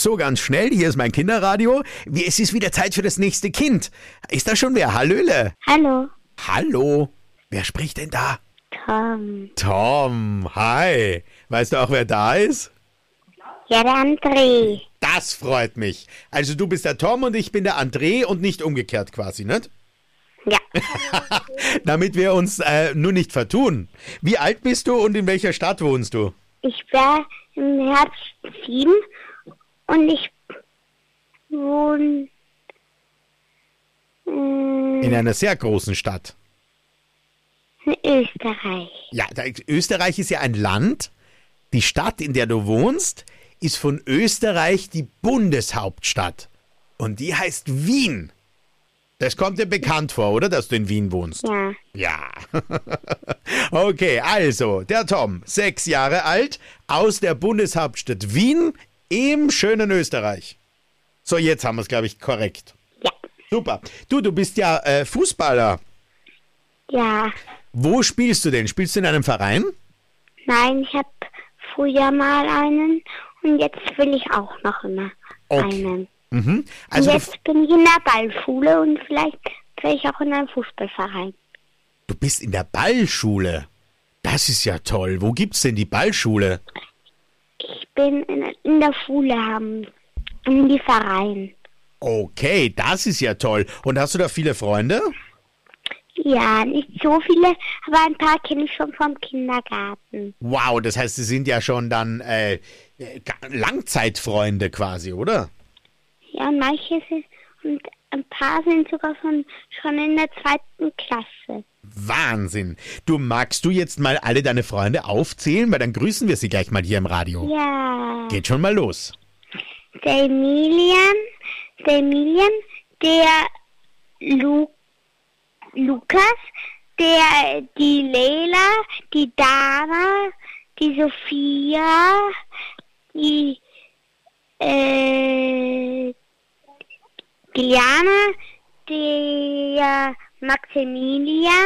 So, ganz schnell, hier ist mein Kinderradio. Es ist wieder Zeit für das nächste Kind. Ist da schon wer? Hallöle. Hallo, Hallo. Wer spricht denn da? Tom. Tom, hi. Weißt du auch, wer da ist? Ja, der André. Das freut mich. Also du bist der Tom und ich bin der André und nicht umgekehrt quasi, nicht? Ja, Damit wir uns nur nicht vertun. Wie alt bist du und in welcher Stadt wohnst du? ich war im Herbst 7 und ich wohne In einer sehr großen Stadt. in Österreich. Ja, Österreich ist ja ein Land. Die Stadt, in der du wohnst, ist von Österreich die Bundeshauptstadt. Und die heißt Wien. Das kommt dir bekannt vor, oder, dass du in Wien wohnst? Ja, Ja. Okay, also, der Tom, 6 Jahre alt, aus der Bundeshauptstadt Wien im schönen Österreich. So, jetzt haben wir es, glaube ich, korrekt. ja, Super. Du bist ja Fußballer. ja. Wo spielst du denn? Spielst du in einem Verein? Nein, ich habe früher mal einen und jetzt will ich auch noch immer Okay. einen. Mhm. Und Also jetzt bin ich in der Ballschule und vielleicht wäre ich auch in einem Fußballverein. du bist in der Ballschule. Das ist ja toll. Wo gibt's denn die Ballschule? Ich bin in der Schule in die Verein. Okay, das ist ja toll. Und hast du da viele Freunde? Ja, nicht so viele, aber ein paar kenne ich schon vom Kindergarten. Wow, das heißt, sie sind ja schon dann Langzeitfreunde quasi, oder? Ja, und und ein paar sind sogar schon in der 2. Klasse. Wahnsinn. Magst du jetzt mal alle deine Freunde aufzählen? Weil dann grüßen wir sie gleich mal hier im Radio. Ja, Geht schon mal los. der Emilian, der Lukas, die Leila, die Dana, die Sophia, die Diana, der Maximilian,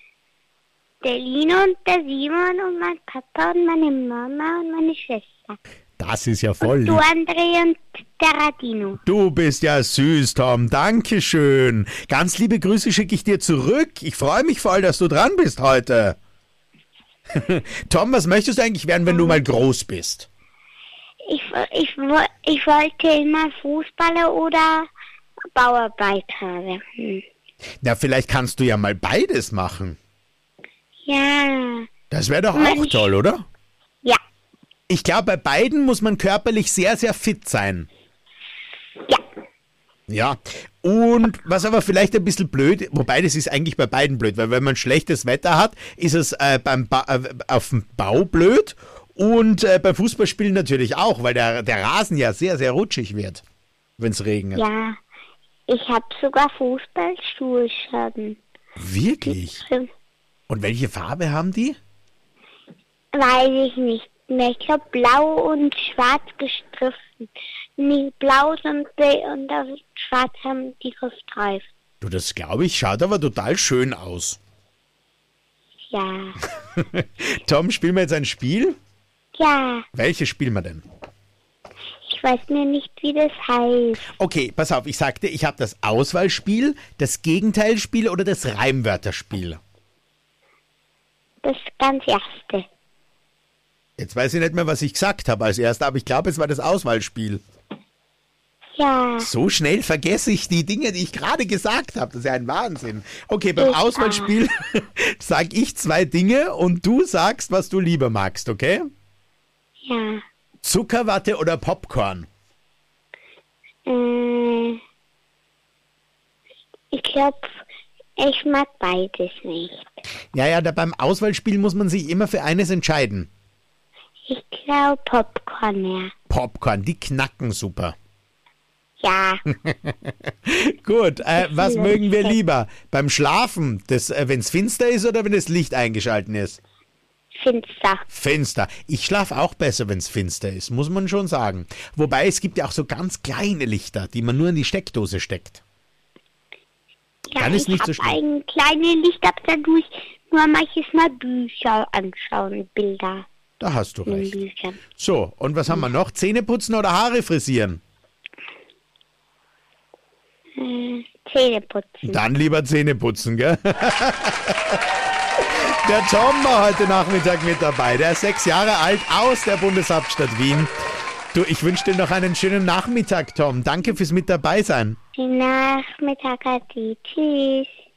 der Lino und der Simon und mein Papa und meine Mama und meine Schwester. Das ist ja voll Du, lieb. André und der Radino. Du bist ja süß, Tom. Dankeschön. Ganz liebe Grüße schicke ich dir zurück. Ich freue mich voll, dass du dran bist heute. Tom, was möchtest du eigentlich werden, wenn du mal groß bist? Ich wollte immer Fußballer oder Bauarbeiter werden. Na, vielleicht kannst du ja mal beides machen. Ja, Das wäre doch auch Mensch. toll, oder? ja, Ich glaube, bei beiden muss man körperlich sehr, sehr fit sein. ja. Ja, und was aber vielleicht ein bisschen blöd, wobei das ist eigentlich bei beiden blöd, weil wenn man schlechtes Wetter hat, ist es auf dem Bau blöd und beim Fußballspielen natürlich auch, weil der Rasen ja sehr, sehr rutschig wird, wenn es regnet. Ja, ich habe sogar Fußballschuhe schon. Wirklich? Und welche Farbe haben die? Weiß ich nicht mehr. Ich glaube blau und schwarz gestriffen. Nicht blau, sondern und auf schwarz haben die gestreift. Du, das glaube ich, schaut aber total schön aus. Ja, Tom, spielen wir jetzt ein Spiel? ja. Welches spielen wir denn? Ich weiß mir nicht, wie das heißt. Okay, pass auf, ich sagte, ich habe das Auswahlspiel, das Gegenteilspiel oder das Reimwörterspiel. Das ganz erste. Jetzt weiß ich nicht mehr, was ich gesagt habe als erster, aber ich glaube, es war das Auswahlspiel. Ja, So schnell vergesse ich die Dinge, die ich gerade gesagt habe. Das ist ja ein Wahnsinn. Okay, beim Ich Auswahlspiel sage ich 2 Dinge und du sagst, was du lieber magst, okay? ja. Zuckerwatte oder Popcorn? Ich glaube, ich mag beides nicht. Ja, beim Auswahlspiel muss man sich immer für eines entscheiden. Ich glaube Popcorn, ja. Popcorn, die knacken super. Ja, Gut, was Ja. mögen wir lieber? Beim Schlafen, wenn es finster ist oder wenn das Licht eingeschalten ist? finster. Finster. Ich schlafe auch besser, wenn es finster ist, muss man schon sagen. Wobei, es gibt ja auch so ganz kleine Lichter, die man nur in die Steckdose steckt. Ja, Dann ist ich nicht so habe schlimm. ein kleines Licht, aber da tue ich nur manches Mal Bücher anschauen, Bilder Da hast du in recht. Büchern. So, und was haben wir noch? Zähne putzen oder Haare frisieren? Zähne putzen. Dann lieber Zähne putzen, gell? Der Tom war heute Nachmittag mit dabei. Der ist 6 Jahre alt aus der Bundeshauptstadt Wien. Du, ich wünsche dir noch einen schönen Nachmittag, Tom. Danke fürs mit dabei sein. Schönen Nachmittag, Adi. Tschüss.